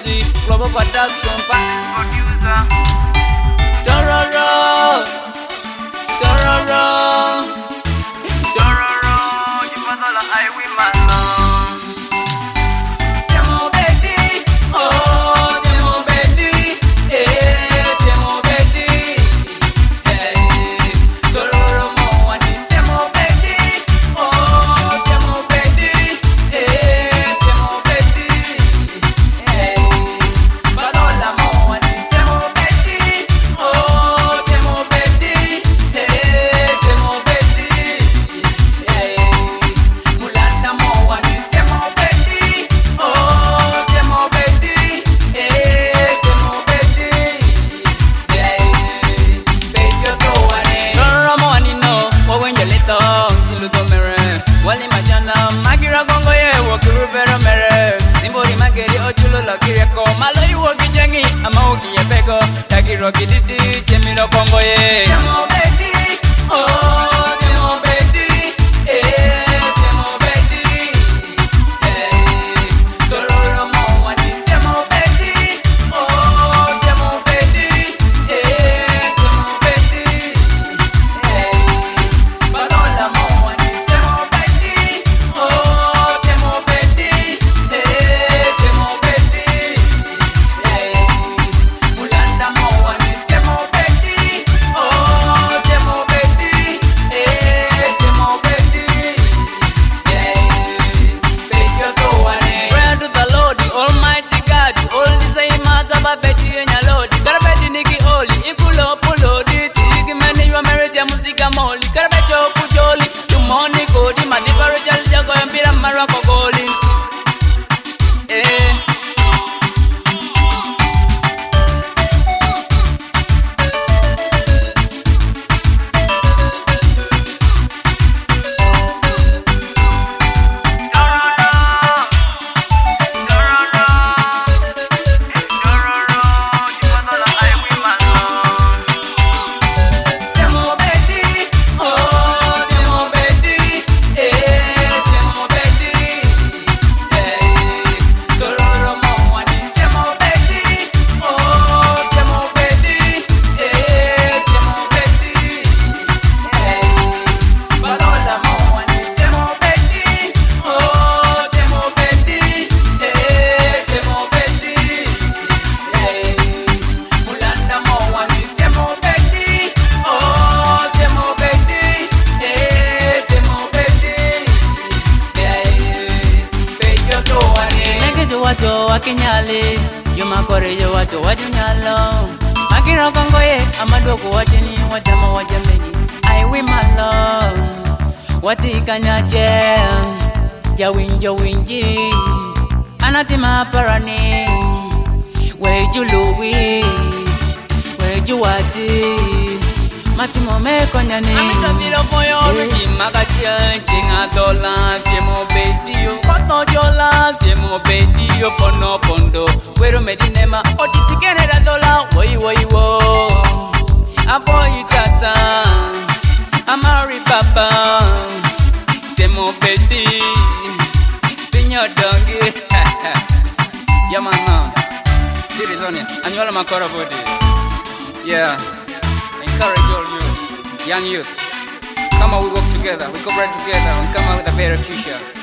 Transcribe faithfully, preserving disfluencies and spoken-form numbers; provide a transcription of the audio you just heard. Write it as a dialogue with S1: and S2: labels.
S1: Music, Global Production, producer. Dororo, Dororo, Dororo, you want all I will my love. Siamo belli, oh, siamo belli, eh, siamo belli, eh, Dororo mo ani siamo belli, oh, siamo belli, eh, siamo belli, eh, parola mo ani siamo belli, oh, siamo belli, eh, siamo belli, eh, mulata mo ani siamo belli, oh, siamo belli, eh, siamo belli, eh, bello trovare. Dororo mo ani no, wo wenye leto, tiluto mere, wali majana, magira gongo ye, wo kurubero mere, simbori mageri ochulo la kireko, malo iwo kijengi, ama ugi ye bego, tagiro kididi, chemiro kongo ye. Siamo belli, oh, siamo belli, eh, siamo belli, eh, Dororo mo ani siamo belli, oh, siamo belli, eh, siamo belli, eh, parola mo ani siamo belli, oh, siamo belli, eh, siamo belli, eh, mulanda mo ani siamo belli, oh, siamo belli, eh, siamo belli, eh, bello trovare. Pray to the Lord, the Almighty God, all this I matter about Betty and your Lord. Karabeti niki oli, ikulo pulo di, tiki mani wa marriage musica moli. Karabeto pujoli, tu money kodi, madibaro jali jago yambira marako goli. Eh. Siamo belli, oh, siamo belli, eh, siamo belli, eh, Dororo mo ani siamo belli, oh, siamo belli, eh, siamo belli, eh, parola mo ani siamo belli, oh, siamo belli, eh, siamo belli, eh, mulanda mo ani siamo belli, oh, siamo belli, eh, siamo belli, eh, bello trovare. Nege jo wacho wakinyali, yo makore jo wacho wajunyalo. Magira kongo ye, amadoko wacheni, wajama wajameni. I will my love, watika nyache, ya winjo winji, anatima parani, weju luwi, weju wati, matimo meko nyani. Amita miro moyo, weji magatia, chinga dola, siemo bedio, koto jola, siemo bedio, fono fondo, wero medinema, otiti kenera dola, woi woi wo, afo itata, amari papa, siemo bedi, pinyo dongi, yeah man now, still is on it, and you all my core body, yeah, encourage all you, young youth, come on we work together, we cooperate together, and come out with a better future.